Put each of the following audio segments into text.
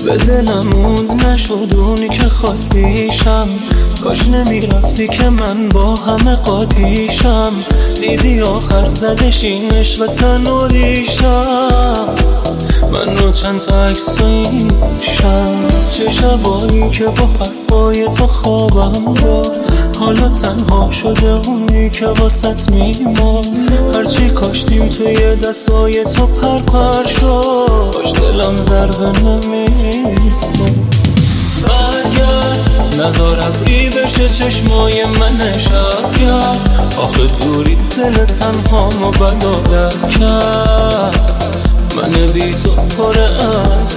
به دلم موند نشد اونی که خواستیشم. کاش نمیرفتی که من با همه قاطیشم. دیدی آخر زدش این عشق و تنوریشم. من رو چند تا عکساییشم. چه شبایی که با حرفای تو خوابم داد. حالا تنها شده اونی که واسط میمون. هرچی کاشتیم توی دستای تو پر شد. باش دلم ضربه نمیخون. برگرد نذار ابری بشه چشمای من شبگرد. آخه جوری دل تنهامو بلادت کرد. من بی تو پر از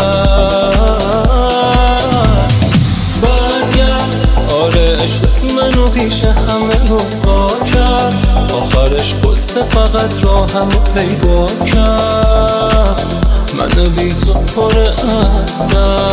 برگرد. آره عشقت منو پیش همه رسوا کرد. آخرش قصه فقط راهمو پیدا کرد. من بی تو پر از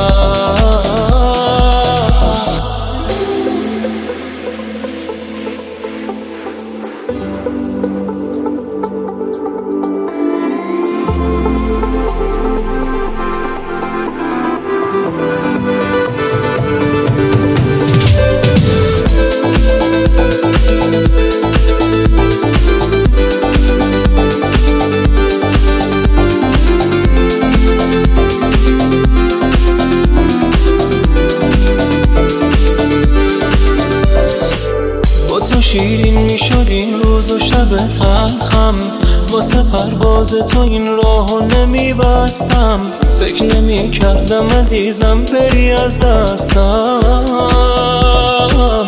شیرین میشد این روز و شب تلخم. واسه پرواز تو این راهو نمیبستم. فکر نمی کردم عزیزم بری از دستم.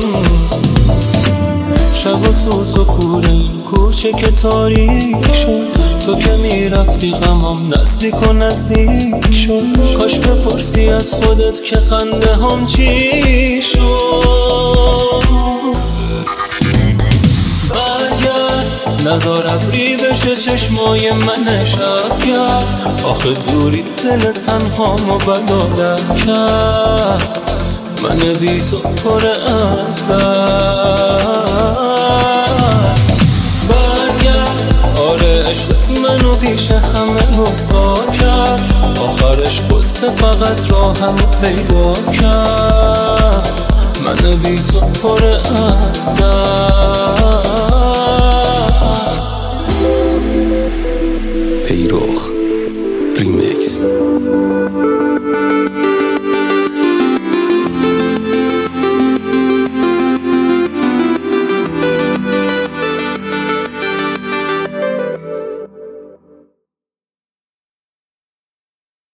شب و سوت و کوره این کوچه که تاریک شد. تو که میرفتی غمم نزدیک و نزدیک شد. کاش بپرسی از خودت که خنده هم چی شد. نذار ابری بشه چشمای من شبگرد. آخه جوری دل تنهامو بلادت کرد. من بی تو پر از برگرد. آره عشقت منو پیش همه رسوا کرد. آخرش قصه فقط راهمو پیدا کرد. من بی تو پر از پیروخ ریمیکس.